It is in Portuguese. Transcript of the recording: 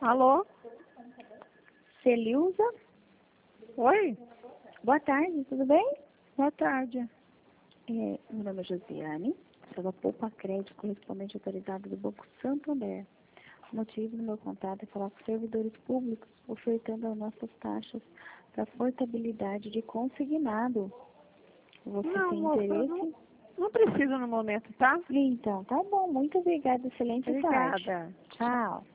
Alô? Celilza? Oi? Boa tarde, tudo bem? Boa tarde. Meu nome é Josiane, sou da Poupa Crédito, correspondente autorizado do Banco Santander. O motivo do meu contato é falar com servidores públicos, ofertando as nossas taxas para portabilidade de consignado. Você Não, tem moça, interesse? não preciso no momento, tá? Então, tá bom. Muito obrigada. Excelente tarde. Obrigada. Tchau.